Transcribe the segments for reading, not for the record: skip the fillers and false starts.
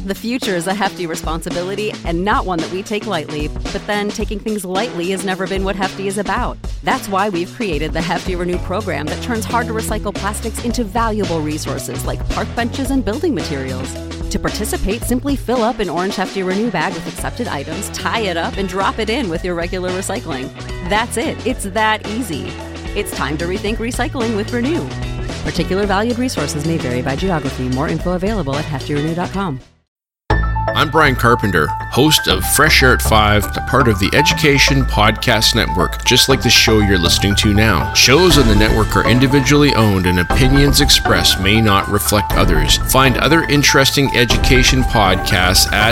The future is a hefty responsibility and not one that we take lightly, but then taking things lightly has never been what Hefty is about. That's why we've created the Hefty Renew program that turns hard-to-recycle plastics into valuable resources like park benches and building materials. To participate, simply fill up an orange Hefty Renew bag with accepted items, tie it up, and drop it in with your regular recycling. That's it. It's that easy. It's time to rethink recycling with Renew. Particular valued resources may vary by geography. More info available at heftyrenew.com. I'm Brian Carpenter, host of Fresh Air at 5, a part of the Education Podcast Network, just like the show you're listening to now. Shows on the network are individually owned and opinions expressed may not reflect others. Find other interesting education podcasts at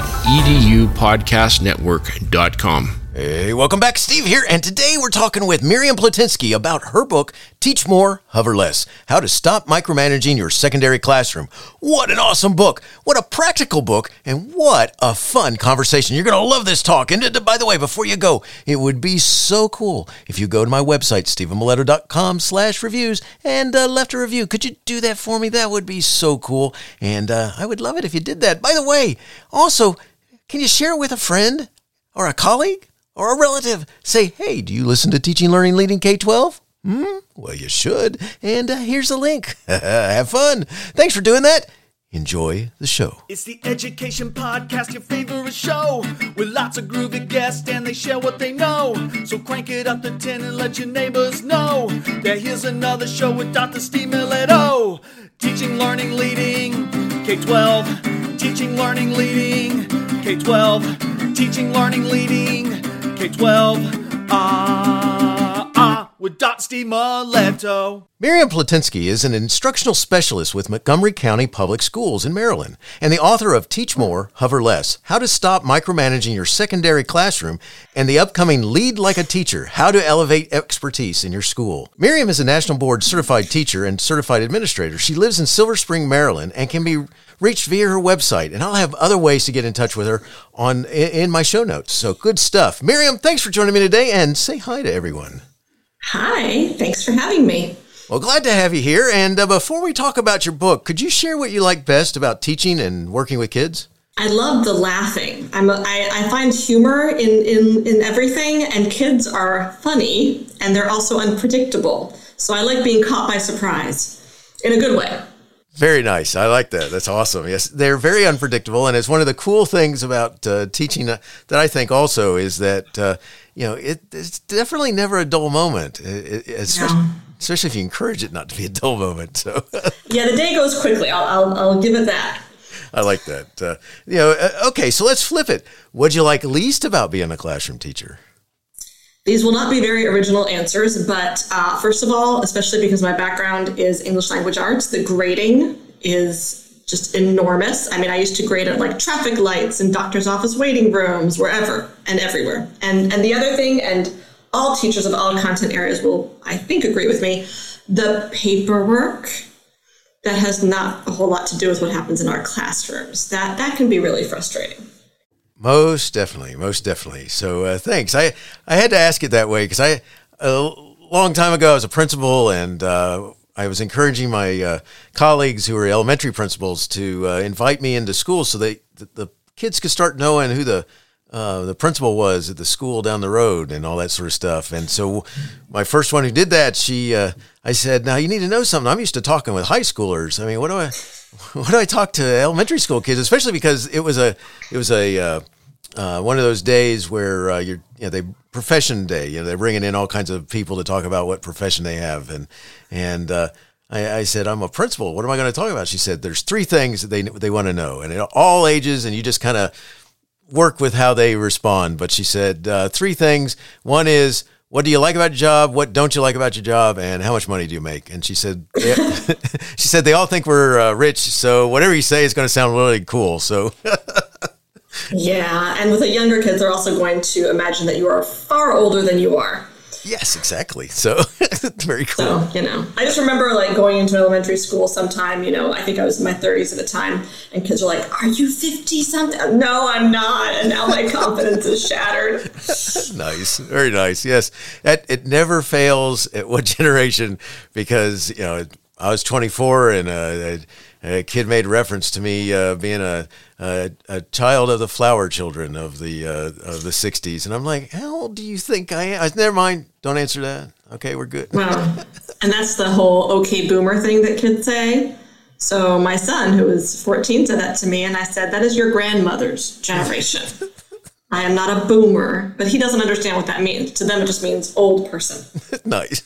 edupodcastnetwork.com. Hey, welcome back. Steve here, and today we're talking with Miriam Platinsky about her book, Teach More, Hover Less, How to Stop Micromanaging Your Secondary Classroom. What an awesome book. What a practical book, and what a fun conversation. You're going to love this talk. And by the way, before you go, it would be so cool if you go to my website, stephenmiletto.com/reviews, and left a review. Could you do that for me? That would be so cool, and I would love it if you did that. By the way, also, can you share it with a friend or a colleague? Or a relative. Say, hey, do you listen to Teaching, Learning, Leading K-12? Well, you should. And here's a link. Have fun. Thanks for doing that. Enjoy the show. It's the Education Podcast, your favorite show, with lots of groovy guests and they share what they know. So crank it up to 10 and let your neighbors know that here's another show with Dr. Steve Miletto. Teaching, Learning, Leading K-12. Teaching, Learning, Leading K-12. Teaching, Learning, Leading K-12, with Dr. Steve Miletto. Miriam Platinsky is an instructional specialist with Montgomery County Public Schools in Maryland and the author of Teach More, Hover Less, How to Stop Micromanaging Your Secondary Classroom, and the upcoming Lead Like a Teacher, How to Elevate Expertise in Your School. Miriam is a National Board Certified Teacher and Certified Administrator. She lives in Silver Spring, Maryland, and can be reached via her website, and I'll have other ways to get in touch with her in my show notes. So good stuff. Miriam, thanks for joining me today, and say hi to everyone. Hi, thanks for having me. Well, glad to have you here. And before we talk about your book, could you share what you like best about teaching and working with kids? I love the laughing. I find humor in everything, and kids are funny, and they're also unpredictable. So I like being caught by surprise in a good way. Very nice. I like that. That's awesome. Yes, they're very unpredictable, and it's one of the cool things about teaching that I think also is that it's definitely never a dull moment, especially if you encourage it not to be a dull moment. So yeah, the day goes quickly. I'll give it that. I like that. Okay, so let's flip it. What'd you like least about being a classroom teacher? These will not be very original answers, but first of all, especially because my background is English language arts, the grading is just enormous. I mean, I used to grade at like traffic lights and doctor's office waiting rooms, wherever and everywhere. And the other thing, and all teachers of all content areas will, I think, agree with me, the paperwork that has not a whole lot to do with what happens in our classrooms. That can be really frustrating. Most definitely. So thanks. I had to ask it that way because a long time ago I was a principal, and I was encouraging my colleagues who were elementary principals to invite me into school so the kids could start knowing who the principal was at the school down the road and all that sort of stuff. And so my first one who did that, I said, now you need to know something. I'm used to talking with high schoolers. I mean, what do I talk to elementary school kids, especially because it was one of those days where they profession day, they're bringing in all kinds of people to talk about what profession they have. And I said, I'm a principal. What am I going to talk about? She said, there's 3 things that they want to know, and at all ages, and you just kind of work with how they respond. But she said 3 things. One is, what do you like about your job? What don't you like about your job? And how much money do you make? And she said, she said, they all think we're rich. So whatever you say is going to sound really cool. So yeah. And with the younger kids, they're also going to imagine that you are far older than you are. Yes, exactly. So very cool. So, I just remember going into elementary school sometime, I think I was in my 30s at the time, and kids were like, are you 50 something? No, I'm not. And now my confidence is shattered. Nice. Very nice. Yes. It never fails at what generation, because, I was 24 and A kid made reference to me being a child of the flower children of the 60s. And I'm like, how old do you think I am? Never mind. Don't answer that. Okay, we're good. Well, and that's the whole okay boomer thing that kids say. So my son, who was 14, said that to me. And I said, that is your grandmother's generation. I am not a boomer, but he doesn't understand what that means. To them, it just means old person. Nice.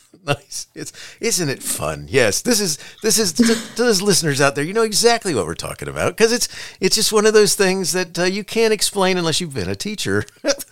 Isn't it fun? Yes, this is to those listeners out there. You know exactly what we're talking about because it's just one of those things that you can't explain unless you've been a teacher.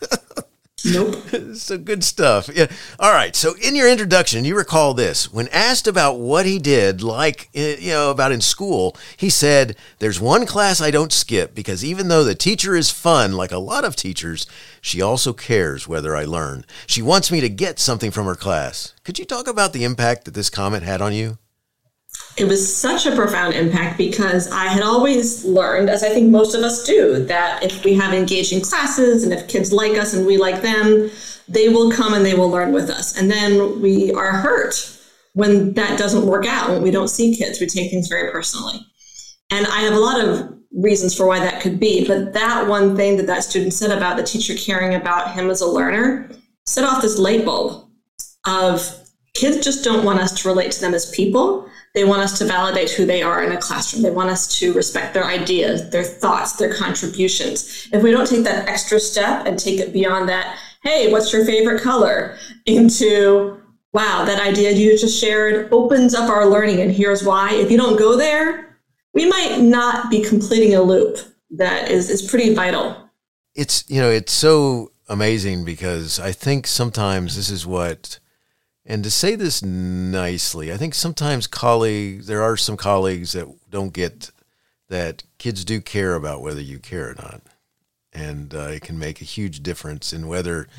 Nope. So good stuff. Yeah. All right. So in your introduction, you recall this. When asked about what he did, about in school, he said, there's one class I don't skip because even though the teacher is fun, like a lot of teachers, she also cares whether I learn. She wants me to get something from her class. Could you talk about the impact that this comment had on you? It was such a profound impact because I had always learned, as I think most of us do, that if we have engaging classes and if kids like us and we like them, they will come and they will learn with us. And then we are hurt when that doesn't work out, when we don't see kids. We take things very personally. And I have a lot of reasons for why that could be. But that one thing that student said about the teacher caring about him as a learner set off this light bulb of kids just don't want us to relate to them as people. They want us to validate who they are in a classroom. They want us to respect their ideas, their thoughts, their contributions. If we don't take that extra step and take it beyond that, hey, what's your favorite color, into, wow, that idea you just shared opens up our learning and here's why. If you don't go there, we might not be completing a loop that is pretty vital. It's so amazing because I think sometimes this is what, and to say this nicely, I think sometimes there are some colleagues that don't get that kids do care about whether you care or not. And it can make a huge difference in whether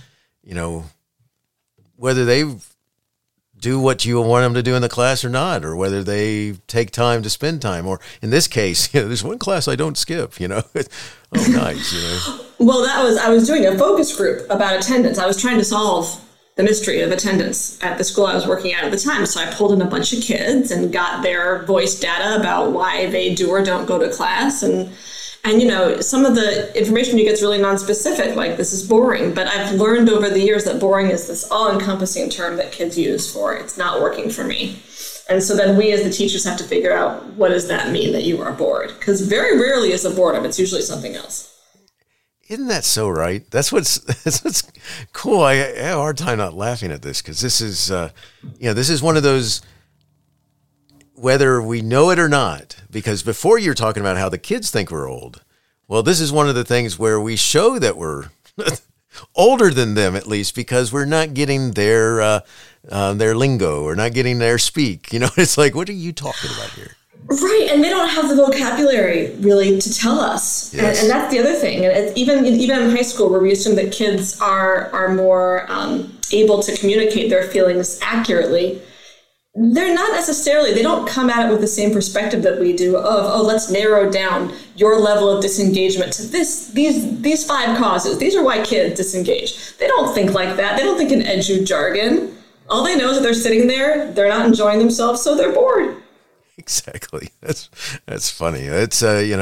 they do what you want them to do in the class or not, or whether they take time to spend time. Or in this case, there's one class I don't skip, Oh, nice, Well, I was doing a focus group about attendance. I was trying to solve the mystery of attendance at the school I was working at the time. So I pulled in a bunch of kids and got their voice data about why they do or don't go to class. And some of the information you get is really nonspecific, like this is boring. But I've learned over the years that boring is this all-encompassing term that kids use for it's not working for me. And so then we as the teachers have to figure out, what does that mean that you are bored? Because very rarely is it boredom. It's usually something else. Isn't that so right? That's what's cool. I have a hard time not laughing at this because this is, this is one of those, whether we know it or not, because before you're talking about how the kids think we're old. Well, this is one of the things where we show that we're older than them, at least, because we're not getting their lingo or not getting their speak. It's like, what are you talking about here? Right, and they don't have the vocabulary really to tell us, yes. and that's the other thing. And even in high school, where we assume that kids are more able to communicate their feelings accurately, they're not necessarily. They don't come at it with the same perspective that we do. Of let's narrow down your level of disengagement to these 5 causes. These are why kids disengage. They don't think like that. They don't think in edu jargon. All they know is that they're sitting there, they're not enjoying themselves, so they're bored. Exactly. That's funny. It's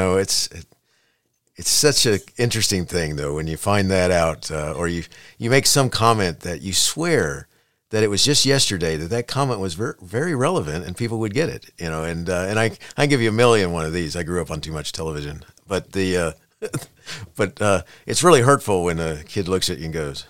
it's such an interesting thing though when you find that out, or you make some comment that you swear that it was just yesterday that comment was very relevant and people would get it. And I give you a million one of these. I grew up on too much television, but it's really hurtful when a kid looks at you and goes,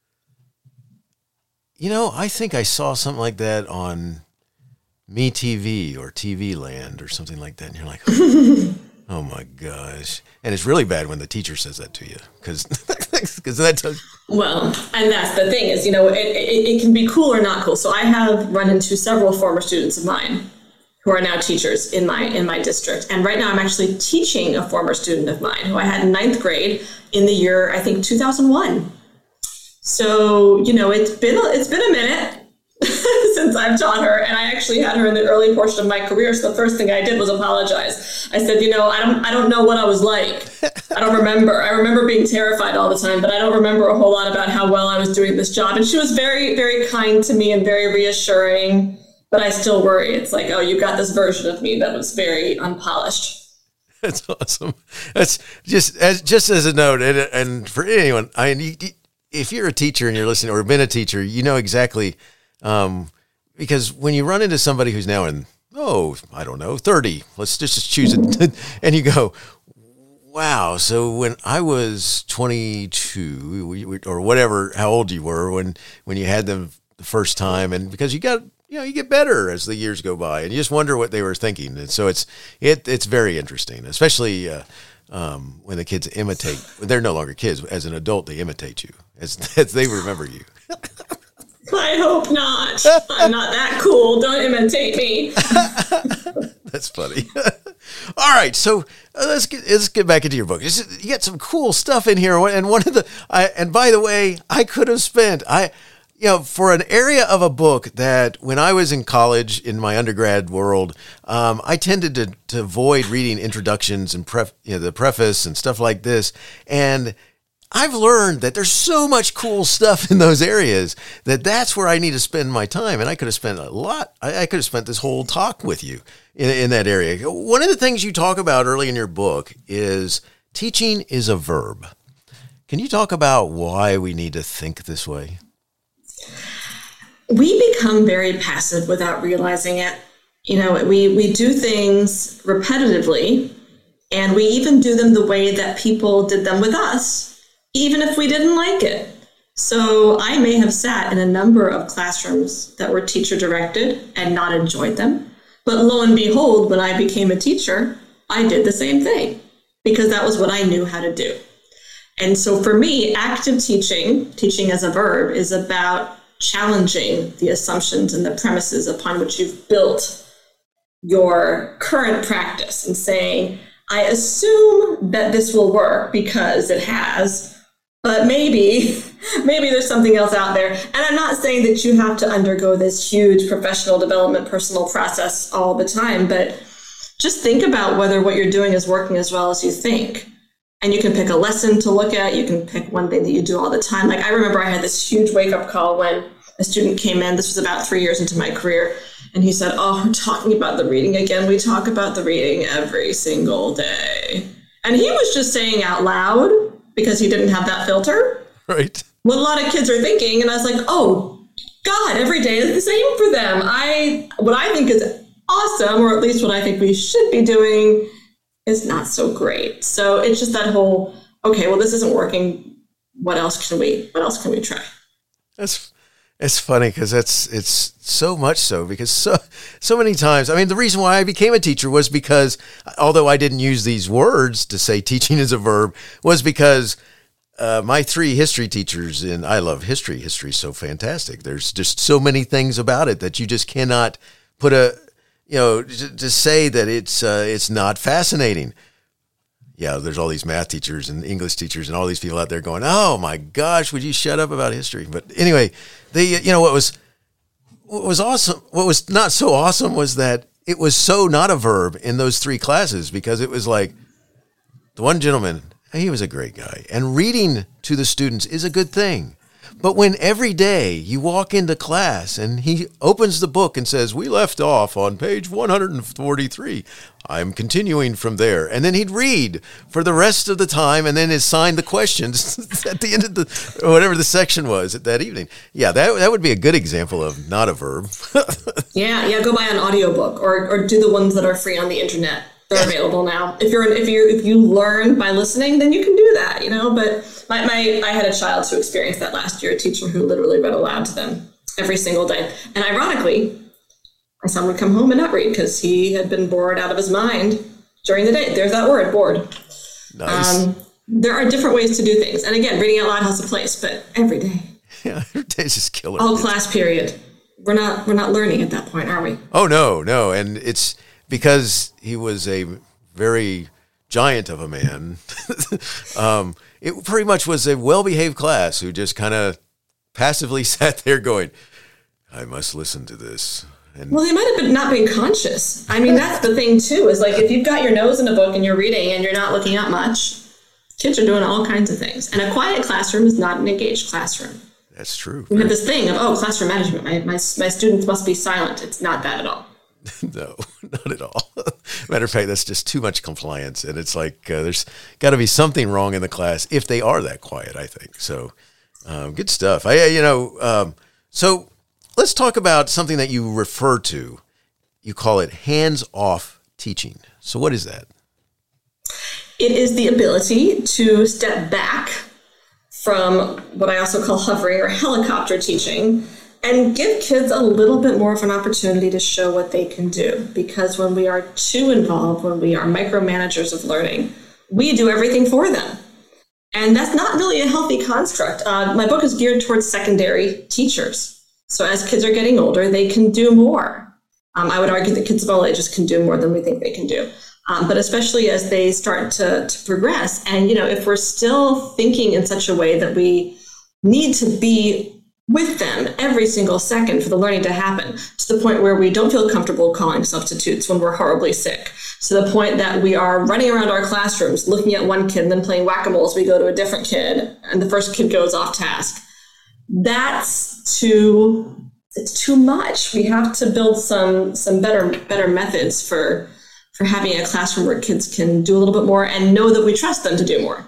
I think I saw something like that on MeTV or TV Land or something like that. And you're like, oh my gosh. And it's really bad when the teacher says that to you because that does. Well, and that's the thing is, it can be cool or not cool. So I have run into several former students of mine who are now teachers in my district. And right now I'm actually teaching a former student of mine who I had in 9th grade in the year, I think 2001. So, it's been a minute since I've taught her, and I actually had her in the early portion of my career. So the first thing I did was apologize. I said, I don't know what I was like. I don't remember. I remember being terrified all the time, but I don't remember a whole lot about how well I was doing this job. And she was very, very kind to me and very reassuring. but I still worry. It's like, oh, you got this version of me that was very unpolished. That's awesome. That's just as a note, and for anyone, if you're a teacher and you're listening or been a teacher, you know exactly, because when you run into somebody who's now in, 30, let's just choose it, and you go, wow, so when I was 22 or whatever, how old you were when you had them the first time, and because you get better as the years go by, and you just wonder what they were thinking. And so it's very interesting, especially when the kids imitate. They're no longer kids. As an adult, they imitate you as they remember you. I hope not. I'm not that cool. Don't imitate me. That's funny. All right, so let's get back into your book. You got some cool stuff in here, and and by the way, I could have spent for an area of a book that when I was in college in my undergrad world, I tended to avoid reading introductions and the preface and stuff like this, and I've learned that there's so much cool stuff in those areas that's where I need to spend my time. And I could have spent a lot. I could have spent this whole talk with you in that area. One of the things you talk about early in your book is teaching is a verb. Can you talk about why we need to think this way? We become very passive without realizing it. We do things repetitively, and we even do them the way that people did them with us, even if we didn't like it. So I may have sat in a number of classrooms that were teacher-directed and not enjoyed them. But lo and behold, when I became a teacher, I did the same thing because that was what I knew how to do. And so for me, active teaching as a verb, is about challenging the assumptions and the premises upon which you've built your current practice and saying, I assume that this will work because it has, but maybe there's something else out there. And I'm not saying that you have to undergo this huge professional development, personal process all the time, but just think about whether what you're doing is working as well as you think. And you can pick a lesson to look at. You can pick one thing that you do all the time. Like I remember I had this huge wake-up call when a student came in. This was about 3 years into my career. And he said, oh, we're talking about the reading again. We talk about the reading every single day. And he was just saying out loud, because he didn't have that filter, right, what a lot of kids are thinking. And I was like, oh, God, every day is the same for them. What I think is awesome, or at least what I think we should be doing, is not so great. So it's just that whole, okay, well, this isn't working. What else can we try? It's funny because it's so much so because so many times, I mean, the reason why I became a teacher was because, although I didn't use these words to say teaching is a verb, was because my 3 history teachers, and I love history. History is so fantastic. There's just so many things about it that you just cannot put to say that it's not fascinating. Yeah, there's all these math teachers and English teachers and all these people out there going, oh my gosh, would you shut up about history? But anyway, what was awesome, what was not so awesome was that it was so not a verb in those 3 classes, because it was like the one gentleman, he was a great guy, and reading to the students is a good thing. But when every day you walk into class and he opens the book and says, we left off on page 143, I'm continuing from there. And then he'd read for the rest of the time and then assign the questions at the end of whatever the section was at that evening. Yeah, that would be a good example of not a verb. Yeah, go buy an audiobook or do the ones that are free on the internet. They're available now. If you learn by listening, then you can do that, But I had a child who experienced that last year, a teacher who literally read aloud to them every single day. And ironically, my son would come home and not read because he had been bored out of his mind during the day. There's that word, bored. Nice. There are different ways to do things. And again, reading out loud has a place, but every day. Yeah, every day's just killer. All class period. We're not learning at that point, are we? Oh, no. And it's because he was a very giant of a man. It pretty much was a well-behaved class who just kind of passively sat there going, I must listen to this. Well, they might have not been conscious. I mean, that's the thing, too, is like if you've got your nose in a book and you're reading and you're not looking up much, kids are doing all kinds of things. And a quiet classroom is not an engaged classroom. That's true. We have this thing of, classroom management. My students must be silent. It's not that at all. No, not at all. Matter of fact, that's just too much compliance. And it's like there's got to be something wrong in the class if they are that quiet, I think. So good stuff. So let's talk about something that you refer to. You call it hands-off teaching. So what is that? It is the ability to step back from what I also call hovering or helicopter teaching and give kids a little bit more of an opportunity to show what they can do. Because when we are too involved, when we are micromanagers of learning, we do everything for them. And that's not really a healthy construct. My book is geared towards secondary teachers. So as kids are getting older, they can do more. I would argue that kids of all ages can do more than we think they can do. But especially as they start to progress. And, if we're still thinking in such a way that we need to be with them every single second for the learning to happen, to the point where we don't feel comfortable calling substitutes when we're horribly sick, to the point that we are running around our classrooms, looking at one kid and then playing whack-a-mole as we go to a different kid, and the first kid goes off task. It's too much. We have to build some better methods for having a classroom where kids can do a little bit more and know that we trust them to do more.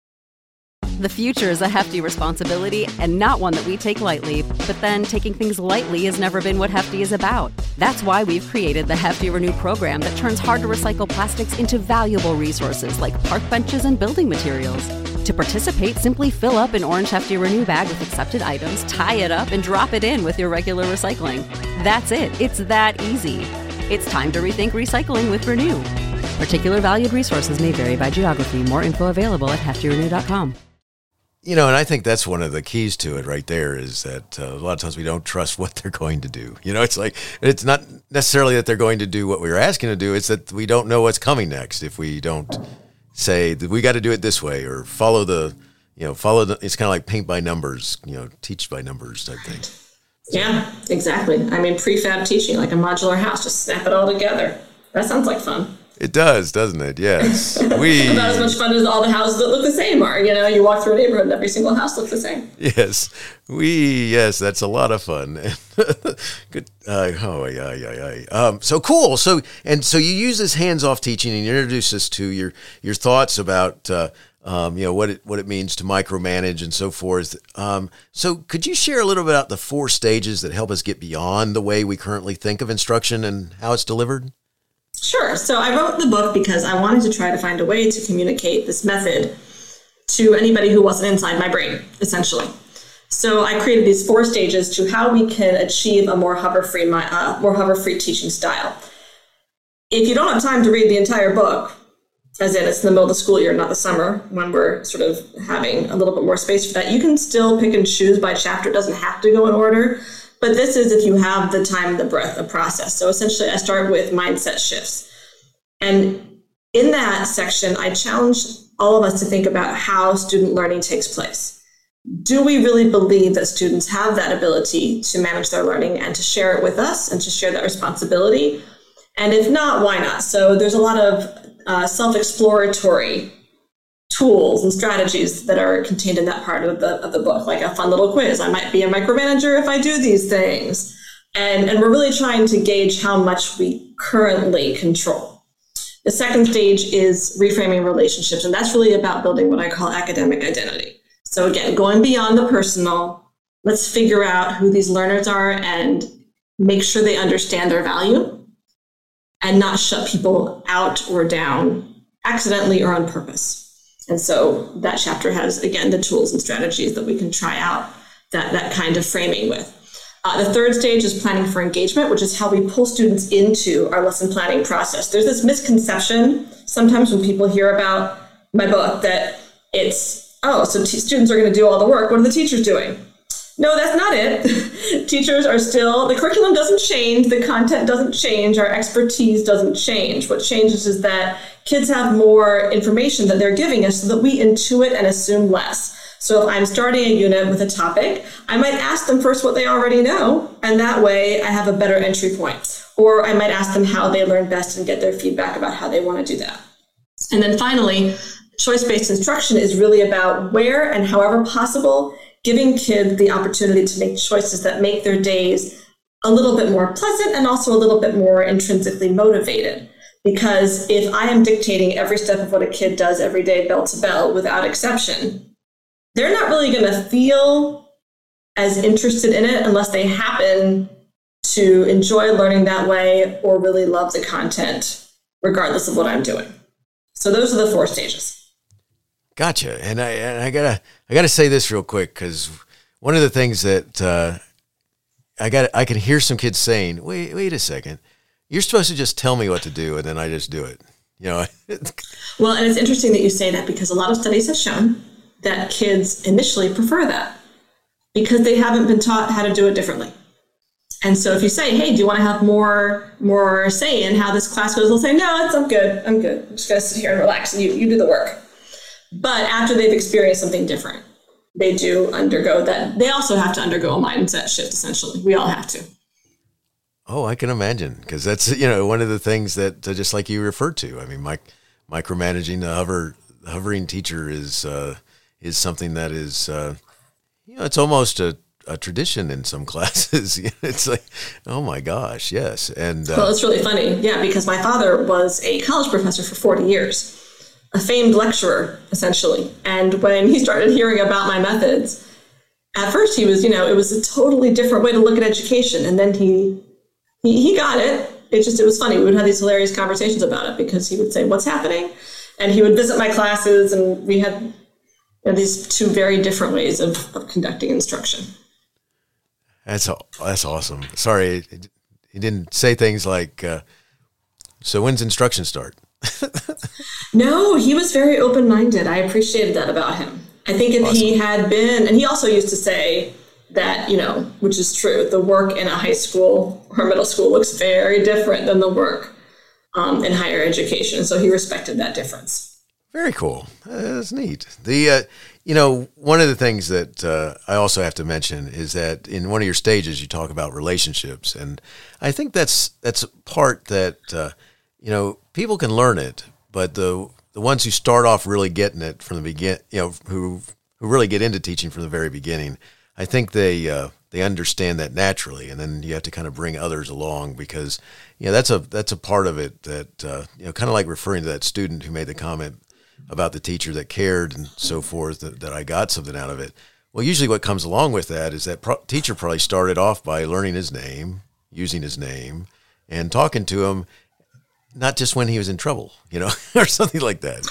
The future is a hefty responsibility and not one that we take lightly, but then taking things lightly has never been what Hefty is about. That's why we've created the Hefty Renew program that turns hard-to-recycle plastics into valuable resources like park benches and building materials. To participate, simply fill up an orange Hefty Renew bag with accepted items, tie it up, and drop it in with your regular recycling. That's it. It's that easy. It's time to rethink recycling with Renew. Particular valued resources may vary by geography. More info available at heftyrenew.com. And I think that's one of the keys to it right there is that a lot of times we don't trust what they're going to do. It's like, it's not necessarily that they're going to do what we were asking to do. It's that we don't know what's coming next if we don't say that we got to do it this way or follow the, it's kind of like paint by numbers, teach by numbers type thing. Yeah, exactly. Prefab teaching, like a modular house, just snap it all together. That sounds like fun. It does, doesn't it? Yes. About as much fun as all the houses that look the same are. You walk through a neighborhood and every single house looks the same. Yes. That's a lot of fun. Good. So cool. So you use this hands-off teaching and you introduce us to your thoughts about, what it means to micromanage and so forth. So could you share a little bit about the 4 stages that help us get beyond the way we currently think of instruction and how it's delivered? Sure. So I wrote the book because I wanted to try to find a way to communicate this method to anybody who wasn't inside my brain, essentially. So I created these 4 stages to how we can achieve a more hover-free teaching style. If you don't have time to read the entire book, as in it's in the middle of the school year, not the summer, when we're sort of having a little bit more space for that, you can still pick and choose by chapter. It doesn't have to go in order. But this is if you have the time and the breadth of process. So essentially, I start with mindset shifts. And in that section, I challenge all of us to think about how student learning takes place. Do we really believe that students have that ability to manage their learning and to share it with us and to share that responsibility? And if not, why not? So there's a lot of self-exploratory tools and strategies that are contained in that part of the book, like a fun little quiz. I might be a micromanager if I do these things. And we're really trying to gauge how much we currently control. The second stage is reframing relationships, and that's really about building what I call academic identity. So again, going beyond the personal, let's figure out who these learners are and make sure they understand their value and not shut people out or down accidentally or on purpose. And so that chapter has, again, the tools and strategies that we can try out that kind of framing with. The third stage is planning for engagement, which is how we pull students into our lesson planning process. There's this misconception sometimes when people hear about my book that it's, students are going to do all the work. What are the teachers doing? No, that's not it. Teachers are still, the curriculum doesn't change, the content doesn't change, our expertise doesn't change. What changes is that kids have more information that they're giving us so that we intuit and assume less. So if I'm starting a unit with a topic, I might ask them first what they already know, and that way I have a better entry point. Or I might ask them how they learn best and get their feedback about how they want to do that. And then finally, choice-based instruction is really about where and however possible, giving kids the opportunity to make choices that make their days a little bit more pleasant and also a little bit more intrinsically motivated. Because if I am dictating every step of what a kid does every day, bell to bell, without exception, they're not really going to feel as interested in it unless they happen to enjoy learning that way or really love the content, regardless of what I'm doing. So those are the 4 stages. Gotcha. And I gotta say this real quick, because one of the things that I can hear some kids saying, wait a second, you're supposed to just tell me what to do and then I just do it. Well, and it's interesting that you say that, because a lot of studies have shown that kids initially prefer that because they haven't been taught how to do it differently. And so if you say, hey, do you want to have more say in how this class goes? They'll say, no, I'm good. I'm just going to sit here and relax and you do the work. But after they've experienced something different, they do undergo that. They also have to undergo a mindset shift, essentially. We all have to. Oh, I can imagine, because that's, one of the things that, just like you referred to, I mean, micromanaging the hovering teacher is something that is, it's almost a tradition in some classes. It's like, oh my gosh, yes. And well, it's really funny. Yeah, because my father was a college professor for 40 years, a famed lecturer, essentially. And when he started hearing about my methods, at first he was, it was a totally different way to look at education. And then he got it. It was funny. We would have these hilarious conversations about it, because he would say, what's happening? And he would visit my classes, and we had these 2 very different ways of conducting instruction. That's awesome. Sorry, he didn't say things like, so when's instruction start? No, he was very open-minded. I appreciated that about him. I think if he had been, and he also used to say that, which is true, the work in a high school or middle school looks very different than the work in higher education. So he respected that difference. Very cool. That's neat. One of the things that I also have to mention is that in one of your stages, you talk about relationships. And I think that's a part that, people can learn it, but the ones who start off really getting it from the beginning, who really get into teaching from the very beginning, I think they understand that naturally. And then you have to kind of bring others along, because, that's a part of it that, kind of like referring to that student who made the comment about the teacher that cared and so forth, that I got something out of it. Well, usually what comes along with that is that teacher probably started off by learning his name, using his name, and talking to him, not just when he was in trouble, or something like that.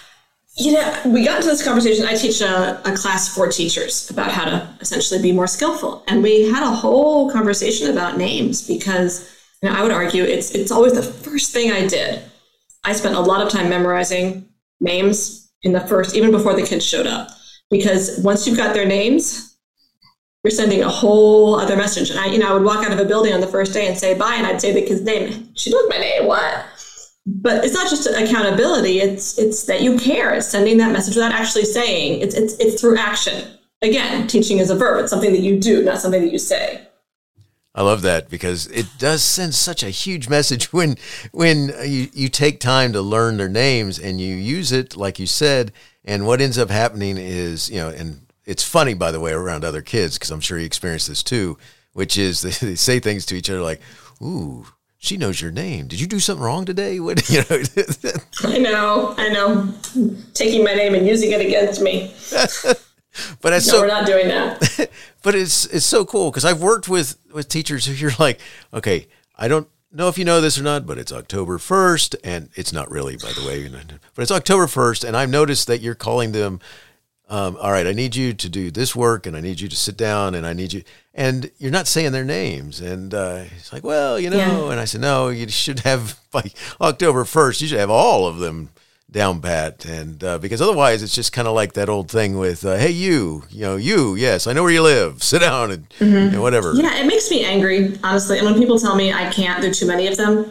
We got into this conversation. I teach a class for teachers about how to essentially be more skillful. And we had a whole conversation about names, because I would argue it's always the first thing I did. I spent a lot of time memorizing names even before the kids showed up, because once you've got their names, you're sending a whole other message. And I would walk out of a building on the first day and say bye, and I'd say the kid's name. She knows my name. What? But it's not just accountability. It's that you care. It's sending that message without actually saying. It's through action. Again, teaching is a verb. It's something that you do, not something that you say. I love that, because it does send such a huge message when you take time to learn their names and you use it, like you said. And what ends up happening is, and it's funny, by the way, around other kids, because I'm sure you experienced this too, which is they say things to each other like, ooh, she knows your name. Did you do something wrong today? What, I know. Taking my name and using it against me. But we're not doing that. But it's so cool, because I've worked with teachers who you're like, okay, I don't know if you know this or not, but it's October 1st, and it's not really, by the way, but it's October 1st, and I've noticed that you're calling them, all right, I need you to do this work, and I need you to sit down, and I need you, and you're not saying their names. And it's like, well, and I said, no, you should have, by October 1st, you should have all of them down pat. And because otherwise it's just kind of like that old thing with, hey, yes, I know where you live, sit down and whatever. Yeah, it makes me angry, honestly. And when people tell me I can't, there are too many of them.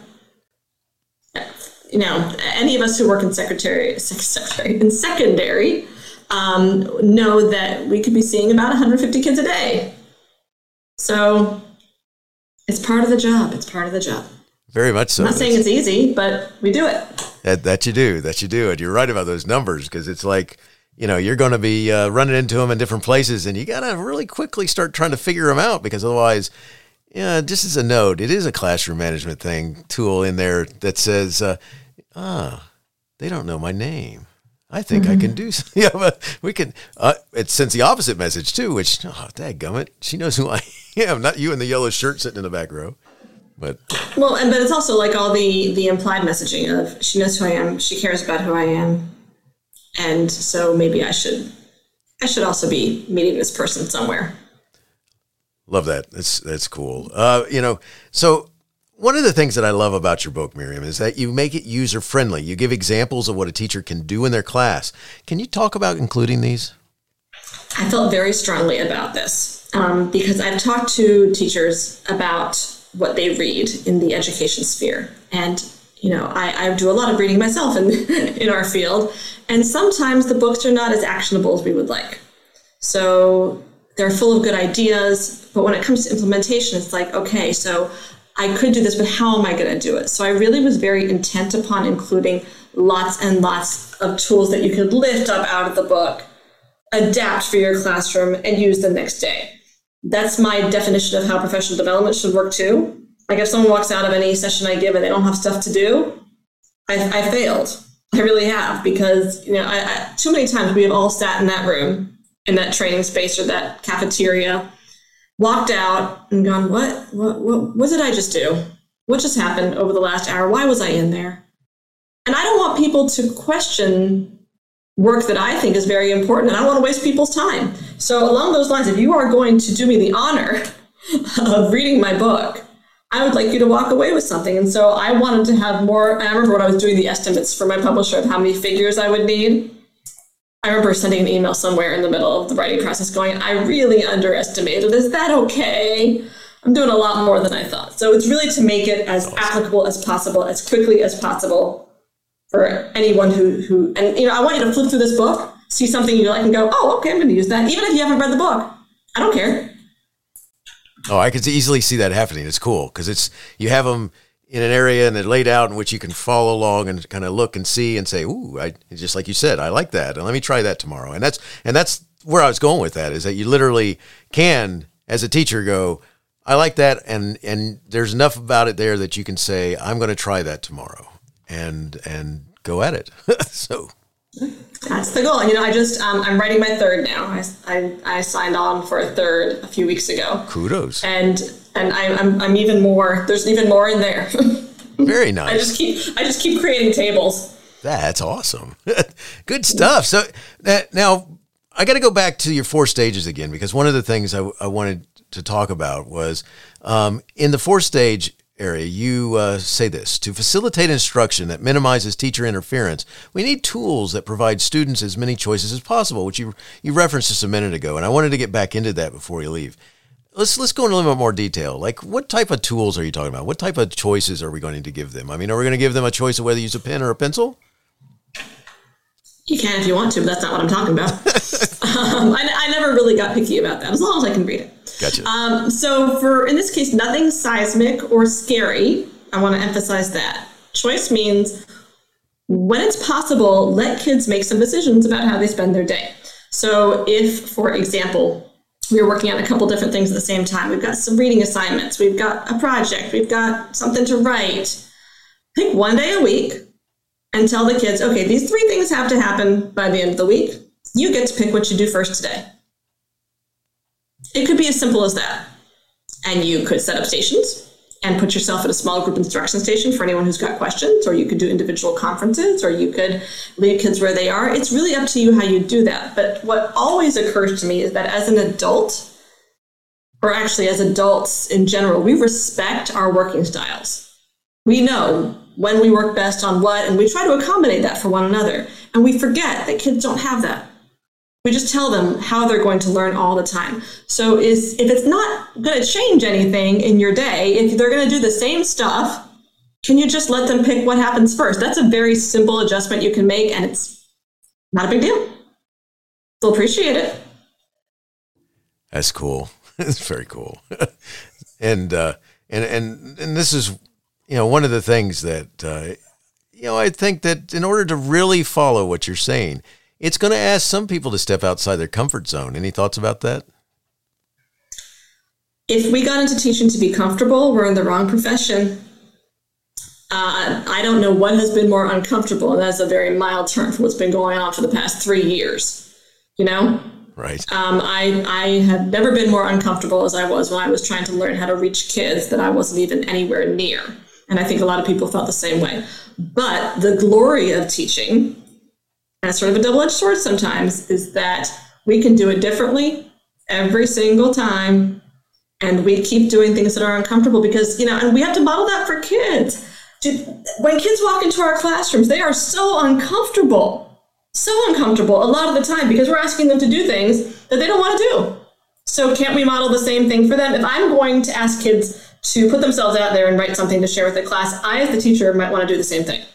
Any of us who work in secondary know that we could be seeing about 150 kids a day. So it's part of the job. Very much so. I'm not saying it's easy, but we do it. That you do. And you're right about those numbers, because it's like, you're going to be running into them in different places, and you got to really quickly start trying to figure them out, because otherwise, just as a note, it is a classroom management tool in there that says, they don't know my name. I think I can do something. Yeah, but we can. It sends the opposite message too, which, dadgummit, she knows who I am, not you in the yellow shirt sitting in the back row. But it's also like all the implied messaging of, she knows who I am, she cares about who I am, and so maybe I should also be meeting this person somewhere. Love that. That's cool. So one of the things that I love about your book, Miriam, is that you make it user-friendly. You give examples of what a teacher can do in their class. Can you talk about including these? I felt very strongly about this because I've talked to teachers about what they read in the education sphere. And, I do a lot of reading myself in our field. And sometimes the books are not as actionable as we would like. So they're full of good ideas. But when it comes to implementation, it's like, okay, so I could do this, but how am I going to do it? So I really was very intent upon including lots and lots of tools that you could lift up out of the book, adapt for your classroom, and use the next day. That's my definition of how professional development should work too. Like if someone walks out of any session I give and they don't have stuff to do, I failed. I really have, because I too many times we have all sat in that room, in that training space or that cafeteria, walked out and gone, what did I just do? What just happened over the last hour? Why was I in there? And I don't want people to question work that I think is very important, and I don't want to waste people's time. So along those lines, if you are going to do me the honor of reading my book, I would like you to walk away with something. And so I wanted to have more, and I remember when I was doing the estimates for my publisher of how many figures I would need, I remember sending an email somewhere in the middle of the writing process going, I really underestimated. Is that okay? I'm doing a lot more than I thought. So it's really to make it as applicable as possible, as quickly as possible for anyone who I want you to flip through this book, see something you like and go, oh, okay, I'm going to use that. Even if you haven't read the book, I don't care. Oh, I could easily see that happening. It's cool because you have them in an area and they're laid out in which you can follow along and kind of look and see and say, ooh, just like you said, I like that. And let me try that tomorrow. And that's where I was going with that, is that you literally can, as a teacher, go, I like that. And there's enough about it there that you can say, I'm going to try that tomorrow and go at it. So that's the goal. I'm writing my third now. I signed on for a third a few weeks ago. Kudos. And I'm even more. There's even more in there. Very nice. I just keep creating tables. That's awesome. Good stuff. So now I got to go back to your 4 stages again, because one of the things I wanted to talk about was in the 4-stage area, you say this: to facilitate instruction that minimizes teacher interference, we need tools that provide students as many choices as possible, which you referenced just a minute ago. And I wanted to get back into that before you leave. Let's go into a little bit more detail. Like, what type of tools are you talking about? What type of choices are we going to give them? I mean, are we going to give them a choice of whether to use a pen or a pencil? You can if you want to, but that's not what I'm talking about. I never really got picky about that, as long as I can read it. Gotcha. So in this case, nothing seismic or scary. I want to emphasize that. Choice means when it's possible, let kids make some decisions about how they spend their day. So if, for example, we're working on a couple different things at the same time, we've got some reading assignments, we've got a project, we've got something to write, pick one day a week and tell the kids, okay, these 3 things have to happen by the end of the week. You get to pick what you do first today. It could be as simple as that. And you could set up stations and put yourself at a small group instruction station for anyone who's got questions, or you could do individual conferences, or you could leave kids where they are. It's really up to you how you do that. But what always occurs to me is that as an adult, or actually as adults in general, we respect our working styles. We know when we work best on what, and we try to accommodate that for one another. And we forget that kids don't have that. We just tell them how they're going to learn all the time. So if it's not going to change anything in your day, if they're going to do the same stuff, can you just let them pick what happens first? That's a very simple adjustment you can make, and it's not a big deal. They'll appreciate it. That's cool. It's very cool. And this is, one of the things that, I think that in order to really follow what you're saying, it's going to ask some people to step outside their comfort zone. Any thoughts about that? If we got into teaching to be comfortable, we're in the wrong profession. I don't know what has been more uncomfortable, and that's a very mild term for what's been going on for the past 3 years, you know? Right. I have never been more uncomfortable as I was when I was trying to learn how to reach kids that I wasn't even anywhere near. And I think a lot of people felt the same way. But the glory of teaching, and it's sort of a double-edged sword sometimes, is that we can do it differently every single time. And we keep doing things that are uncomfortable because, you know, and we have to model that for kids. When kids walk into our classrooms, they are so uncomfortable a lot of the time because we're asking them to do things that they don't want to do. So can't we model the same thing for them? If I'm going to ask kids to put themselves out there and write something to share with the class, I, as the teacher, might want to do the same thing.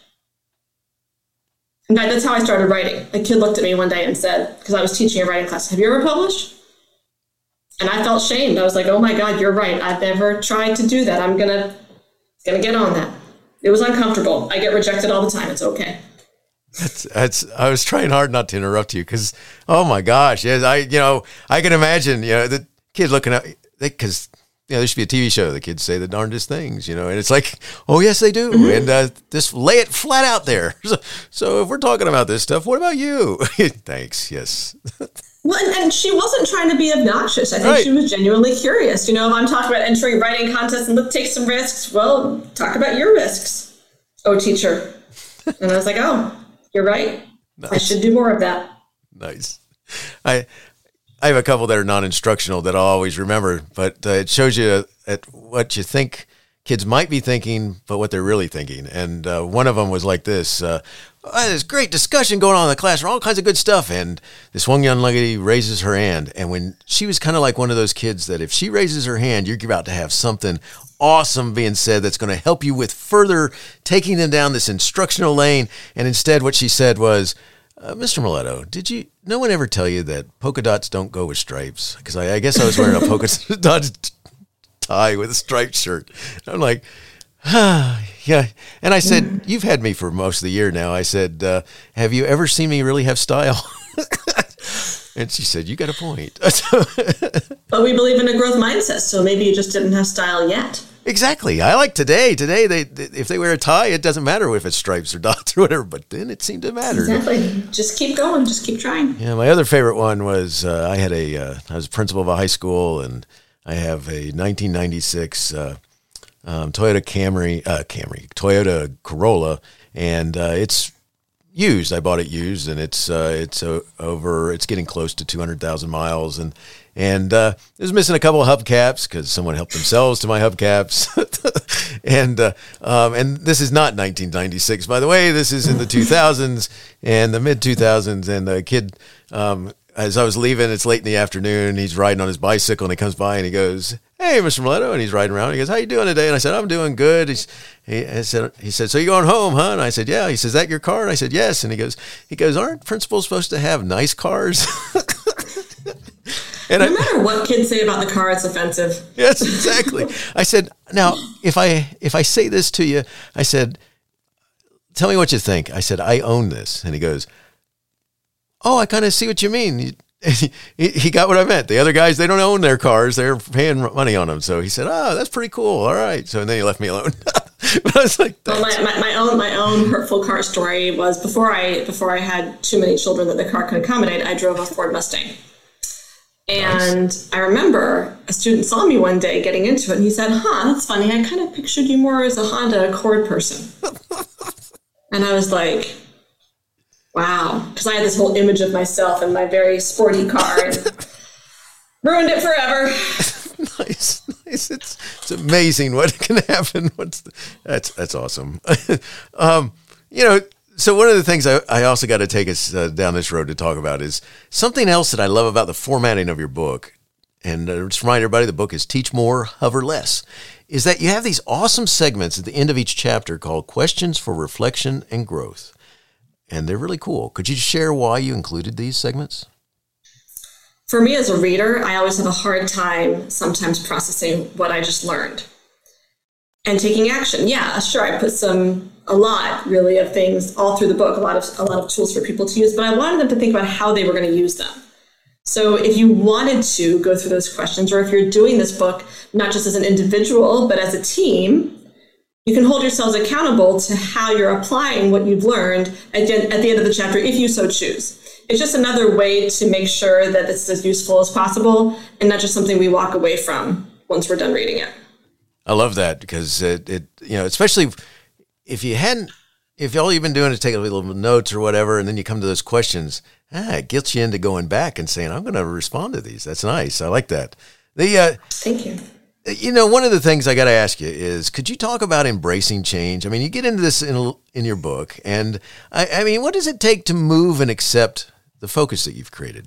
In fact, that's how I started writing. A kid looked at me one day and said, because I was teaching a writing class, "Have you ever published?" And I felt shamed. I was like, oh my God, you're right. I've never tried to do that. I'm gonna get on that. It was uncomfortable. I get rejected all the time. It's okay. I was trying hard not to interrupt you because, oh my gosh, yes, I can imagine, the kid looking at, because, there should be a TV show. The kids say the darndest things, and it's like, oh yes, they do. Mm-hmm. And just lay it flat out there. So if we're talking about this stuff, what about you? Thanks. Yes. Well, and she wasn't trying to be obnoxious. I think She was genuinely curious. If I'm talking about entering writing contests and let's take some risks, well, talk about your risks, oh, teacher. And I was like, oh, you're right. Nice. I should do more of that. Nice. I have a couple that are non-instructional that I'll always remember, but it shows you at what you think kids might be thinking, but what they're really thinking. And one of them was like this. There's great discussion going on in the classroom, all kinds of good stuff. And this one young lady raises her hand. And when she was kind of like one of those kids that if she raises her hand, you're about to have something awesome being said that's going to help you with further taking them down this instructional lane. And instead what she said was, Mr. Miletto, did no one ever tell you that polka dots don't go with stripes? Because I guess I was wearing a polka dot tie with a striped shirt. And I'm like, yeah. And I said, you've had me for most of the year now. I said, have you ever seen me really have style? And she said, you got a point. But we believe in a growth mindset, so maybe you just didn't have style yet. Exactly. I like today. Today, if they wear a tie, it doesn't matter if it's stripes or dots or whatever, but then it seemed to matter. Exactly. Just keep going. Just keep trying. Yeah, my other favorite one was I was principal of a high school, and I have a 1996 Toyota Corolla, and it's used. I bought it used, and it's getting close to 200,000 miles, and it was missing a couple of hubcaps because someone helped themselves to my hubcaps. and this is not 1996, by the way. This is in the 2000s and the mid 2000s, and the kid, as I was leaving, it's late in the afternoon, he's riding on his bicycle, and he comes by and he goes, "Hey, Mr. Miletto," and he's riding around. He goes, "How you doing today?" And I said, "I'm doing good." He said, "So you going home, huh?" And I said, "Yeah." He says, "Is that your car?" And I said, "Yes." And he goes, "Aren't principals supposed to have nice cars?" And no matter what kids say about the car, it's offensive. Yes, exactly. I said, "Now, if I say this to you," I said, "tell me what you think." I said, "I own this." And he goes, "Oh, I kind of see what you mean." He got what I meant. The other guys, they don't own their cars. They're paying money on them. So he said, "Oh, that's pretty cool. All right." So and then he left me alone. But I was like, well, my own hurtful car story was before I had too many children that the car could accommodate, I drove a Ford Mustang. And nice. I remember a student saw me one day getting into it, and he said, "That's funny. I kind of pictured you more as a Honda Accord person." And I was like, wow, because I had this whole image of myself in my very sporty car and ruined it forever. Nice. It's amazing what can happen. That's awesome. So one of the things I also got to take us down this road to talk about is something else that I love about the formatting of your book. And just remind everybody, the book is Teach More, Hover Less, is that you have these awesome segments at the end of each chapter called Questions for Reflection and Growth. And they're really cool. Could you share why you included these segments? For me as a reader, I always have a hard time sometimes processing what I just learned. And taking action. Yeah, sure. I put a lot really of things all through the book, a lot of tools for people to use, but I wanted them to think about how they were going to use them. So if you wanted to go through those questions, or if you're doing this book, not just as an individual, but as a team, you can hold yourselves accountable to how you're applying what you've learned at the end of the chapter, if you so choose. It's just another way to make sure that it's as useful as possible and not just something we walk away from once we're done reading it. I love that, because it especially if all you've been doing is taking a little notes or whatever, and then you come to those questions, it gets you into going back and saying, I'm going to respond to these. That's nice. I like that. Thank you. One of the things I got to ask you is, could you talk about embracing change? I mean, you get into this in your book, and I mean, what does it take to move and accept the focus that you've created?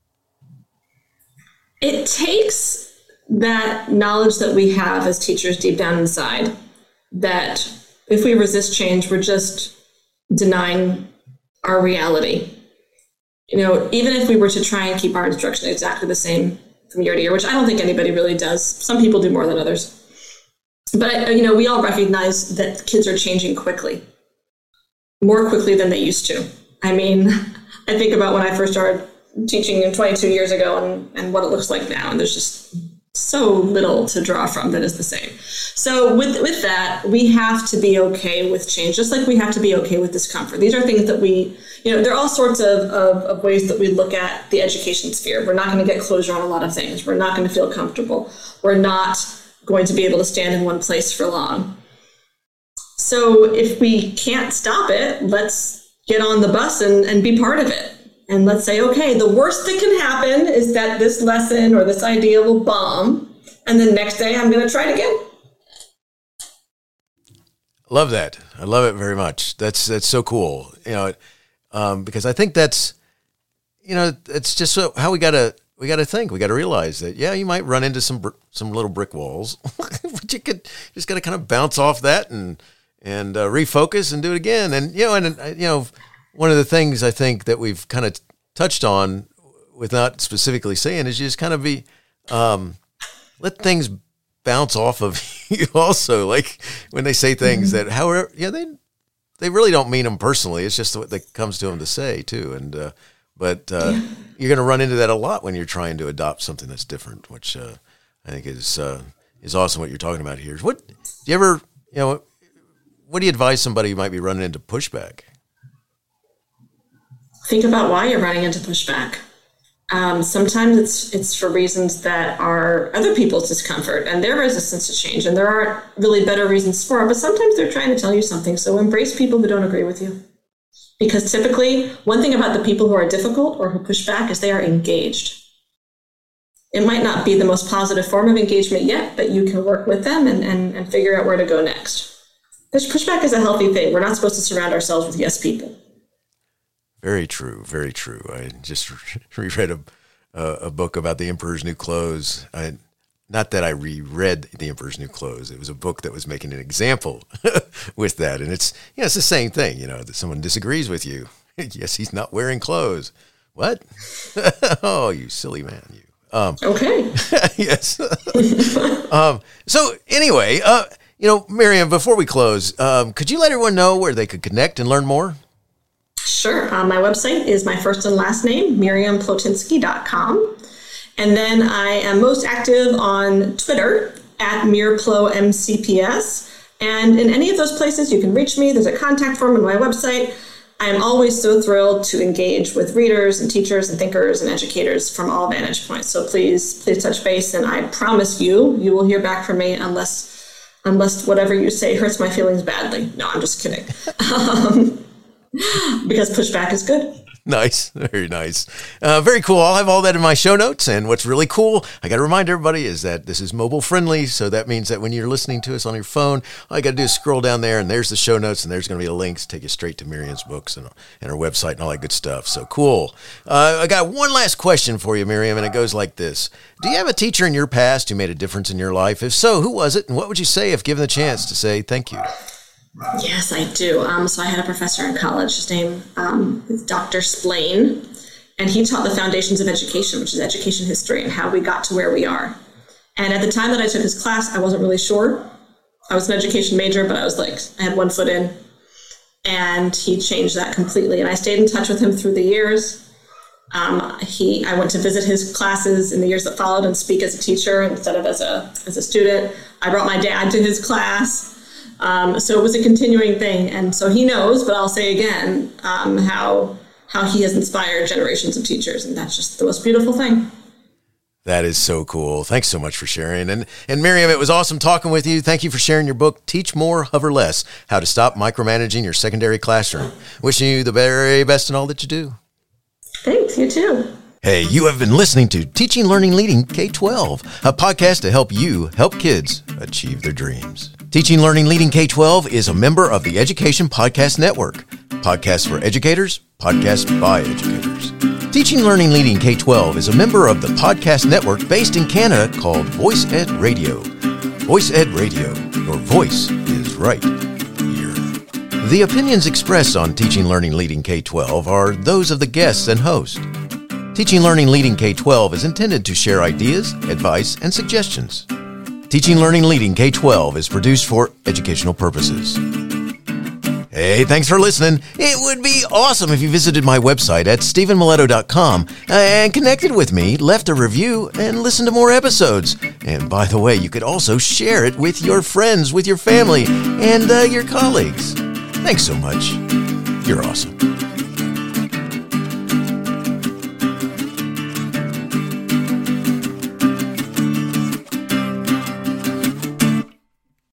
It takes that knowledge that we have as teachers deep down inside, that if we resist change, we're just denying our reality. Even if we were to try and keep our instruction exactly the same from year to year, which I don't think anybody really does. Some people do more than others. But, we all recognize that kids are changing quickly, more quickly than they used to. I mean, I think about when I first started teaching 22 years ago and what it looks like now, and there's just so little to draw from that is the same. So with that, we have to be okay with change, just like we have to be okay with discomfort. These are things that there are all sorts of ways that we look at the education sphere. We're not going to get closure on a lot of things. We're not going to feel comfortable. We're not going to be able to stand in one place for long. So if we can't stop it, let's get on the bus and be part of it. And let's say, okay, the worst that can happen is that this lesson or this idea will bomb, and the next day I'm going to try it again. Love that. I love it very much. That's so cool. Because I think that's, it's just how we got to think. We got to realize that, you might run into some little brick walls, but you just got to kind of bounce off that and refocus and do it again. And one of the things I think that we've kind of touched on with not specifically saying is you just kind of let things bounce off of you also. Like when they say things that, however, they really don't mean them personally. It's just what that comes to them to say too. And, you're going to run into that a lot when you're trying to adopt something that's different, which I think is awesome what you're talking about here. What do you advise somebody who might be running into pushback? Think about why you're running into pushback. Sometimes it's for reasons that are other people's discomfort and their resistance to change, and there aren't really better reasons for it, but sometimes they're trying to tell you something. So embrace people who don't agree with you. Because typically, one thing about the people who are difficult or who push back is they are engaged. It might not be the most positive form of engagement yet, but you can work with them and figure out where to go next. This pushback is a healthy thing. We're not supposed to surround ourselves with yes people. Very true. Very true. I just reread a book about The Emperor's New Clothes. Not that I reread The Emperor's New Clothes. It was a book that was making an example with that. And it's the same thing, that someone disagrees with you. Yes, he's not wearing clothes. What? Oh, you silly man, you. Okay. Yes. So anyway, Miriam, before we close, could you let everyone know where they could connect and learn more? Sure. My website is my first and last name, MiriamPlotinski.com. And then I am most active on Twitter at MirPloMCPS. And in any of those places, you can reach me. There's a contact form on my website. I am always so thrilled to engage with readers and teachers and thinkers and educators from all vantage points. So please touch base. And I promise you will hear back from me unless whatever you say hurts my feelings badly. No, I'm just kidding. Because pushback is good. Nice. Very nice. Very cool. I'll have all that in my show notes. And what's really cool, I got to remind everybody, is that this is mobile friendly. So that means that when you're listening to us on your phone, all you got to do is scroll down there and there's the show notes and there's going to be a link to take you straight to Miriam's books and her website and all that good stuff. So cool. I got one last question for you, Miriam, and it goes like this. Do you have a teacher in your past who made a difference in your life? If so, who was it? And what would you say if given the chance to say thank you? Yes, I do. So I had a professor in college. His name is Dr. Splain, and he taught the foundations of education, which is education history and how we got to where we are. And at the time that I took his class, I wasn't really sure I was an education major, but I had one foot in. And he changed that completely. And I stayed in touch with him through the years. I went to visit his classes in the years that followed and speak as a teacher instead of as a student. I brought my dad to his class. So it was a continuing thing. And so he knows, but I'll say again, how he has inspired generations of teachers. And that's just the most beautiful thing. That is so cool. Thanks so much for sharing. And Miriam, it was awesome talking with you. Thank you for sharing your book, Teach More, Hover Less, How to Stop Micromanaging Your Secondary Classroom. Wishing you the very best in all that you do. Thanks, you too. Hey, you have been listening to Teaching, Learning, Leading K-12, a podcast to help you help kids achieve their dreams. Teaching, Learning, Leading K-12 is a member of the Education Podcast Network. Podcasts for educators, podcasts by educators. Teaching, Learning, Leading K-12 is a member of the podcast network based in Canada called Voice Ed Radio. Voice Ed Radio, your voice is right here. The opinions expressed on Teaching, Learning, Leading K-12 are those of the guests and host. Teaching, Learning, Leading K-12 is intended to share ideas, advice, and suggestions. Teaching, Learning, Leading K-12 is produced for educational purposes. Hey, thanks for listening. It would be awesome if you visited my website at stephenmiletto.com and connected with me, left a review, and listened to more episodes. And by the way, you could also share it with your friends, with your family, and your colleagues. Thanks so much. You're awesome.